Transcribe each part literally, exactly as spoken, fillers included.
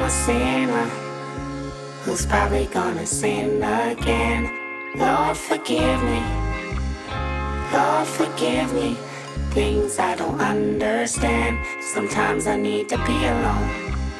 a sinner who's probably gonna sin again. Lord, forgive me. Lord, forgive me. Things I don't understand. Sometimes I need to be alone.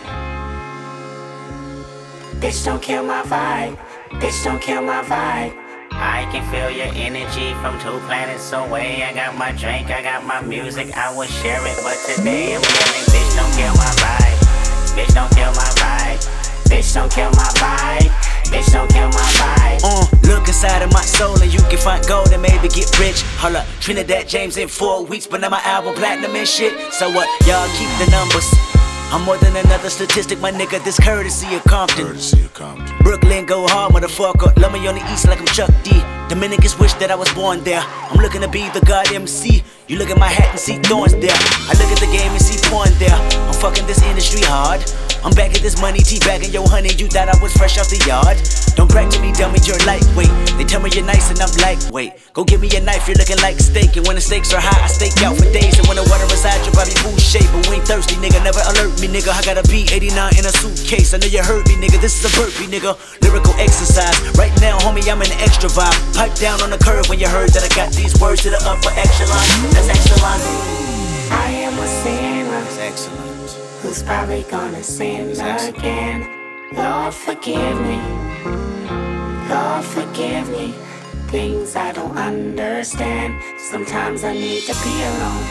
Bitch, don't kill my vibe. Bitch, don't kill my vibe. I can feel your energy from two planets away. I got my drink, I got my music, I would share it, but today I'm yelling, bitch, don't kill my vibe. Bitch, don't kill my vibe. Bitch, don't kill my vibe. Bitch, don't kill my vibe. Uh, look inside of my soul and you can find gold and maybe get rich. Hold up, Trinidad James in four weeks, but now my album platinum and shit. So what, y'all keep the numbers. I'm more than another statistic, my nigga, this courtesy of Compton. Courtesy of Compton. Brooklyn, go hard, motherfucker. Love me on the east like I'm Chuck D. Dominicans wish that I was born there. I'm looking to be the god M C. You look at my hat and see thorns there. I look at the game and see porn there. I'm fucking this industry hard. I'm back at this money, teabagging yo honey. You thought I was fresh off the yard. Don't brag to me, dummy, you're lightweight. They tell me you're nice and I'm lightweight. Go give me a knife, you're looking like steak. And when the stakes are high, I stake out for days. And when the water is high, you'll probably bullshit. But we ain't thirsty, nigga, never alert me, nigga. I got a B eighty-nine in a suitcase. I know you heard me, nigga, this is a burpee, nigga. Lyrical exercise. Right now, homie, I'm in the extra vibe. Pipe down on the curve when you heard that I got these words to the upper echelon. That's excellent. I am a sinner. That's excellent. Who's probably gonna sin again. Lord, forgive me. Lord, forgive me. Things I don't understand. Sometimes I need to be alone.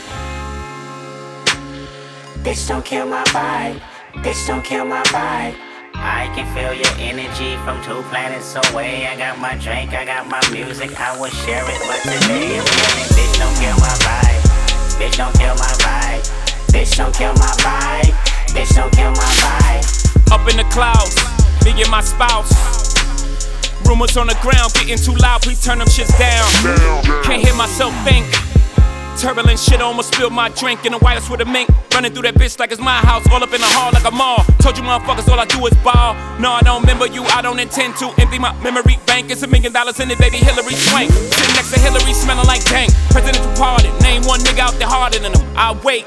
Bitch, don't kill my vibe. Bitch, don't kill my vibe. I can feel your energy from two planets away. I got my drink, I got my music, I would share it, but today I'm yelling, bitch, don't kill my vibe. Bitch, don't kill my vibe. Bitch, don't kill my vibe. Bitch, don't kill my vibe. Up in the clouds, me and my spouse. Rumors on the ground getting too loud, please turn them shits down. Can't hear myself think. Turbulent shit, almost spilled my drink in the White House with a mink. Running through that bitch like it's my house, all up in the hall like a mall. Told you motherfuckers all I do is ball. No, I don't remember you, I don't intend to empty my memory bank. It's a million dollars in it, baby, Hillary Swank. Sitting next to Hillary, smelling like dank. Presidential pardon, name one nigga out there harder than him. I wait.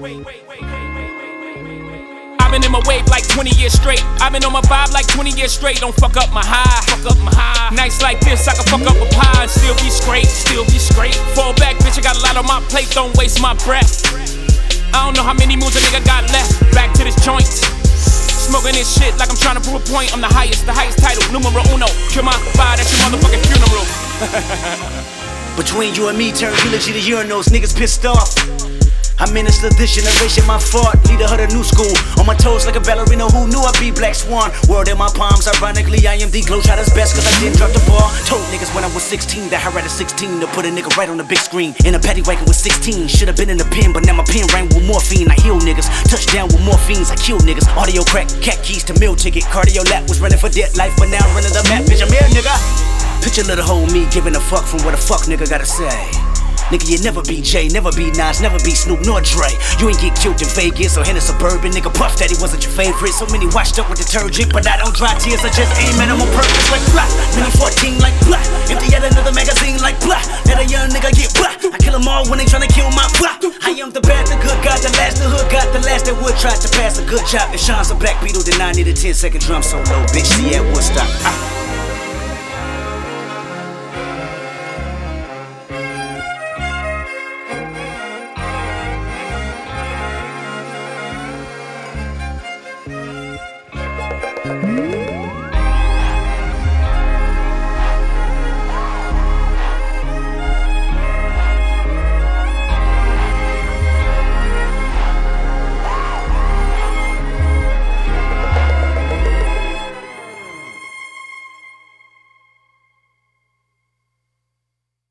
I've been in my wave like twenty years straight. I've been on my vibe like twenty years straight. Don't fuck up my high, fuck up my high. Nights like this, I can fuck up a pie and still be straight, still be straight. Fall back, bitch, I got a lot on my plate, don't waste my breath. I don't know how many moves a nigga got left. Back to this joint, smoking this shit like I'm trying to prove a point. I'm the highest, the highest title, numero uno. Kill my vibe, that's your motherfucking funeral. Between you and me, turn eulogy to urinals, niggas pissed off. I minister this generation, my fault, leader of the new school. On my toes like a ballerina, who knew I'd be Black Swan? World in my palms, ironically, I am the Globetrotter's best, cause I didn't drop the ball. Told niggas when I was sixteen that I had a sixteen to put a nigga right on the big screen. In a paddy wagon with sixteen, should've been in the pen, but now my pen rang with morphine. I heal niggas, touchdown with morphines, I kill niggas. Audio crack, cat keys to meal ticket, cardio lap was running for dead life, but now I'm running the map, bitch, I'm here, nigga. Picture little hoe me giving a fuck from what a fuck nigga gotta say. Nigga, you never be Jay, never be Nas, never be Snoop nor Dre. You ain't get killed in Vegas or in a suburban. Nigga, Puff Daddy wasn't your favorite. So many washed up with detergent, but I don't dry tears, I just aim at them on purpose like blah. Mini fourteen like blah. Empty out another magazine like blah. Let a young nigga get blah. I kill them all when they tryna kill my blah. I am the bad, the good, got the last, the hood, got the last that would try to pass a good job. If Sean's a black Beatle, then I need a ten second drum solo, bitch. See at Woodstock. Ah.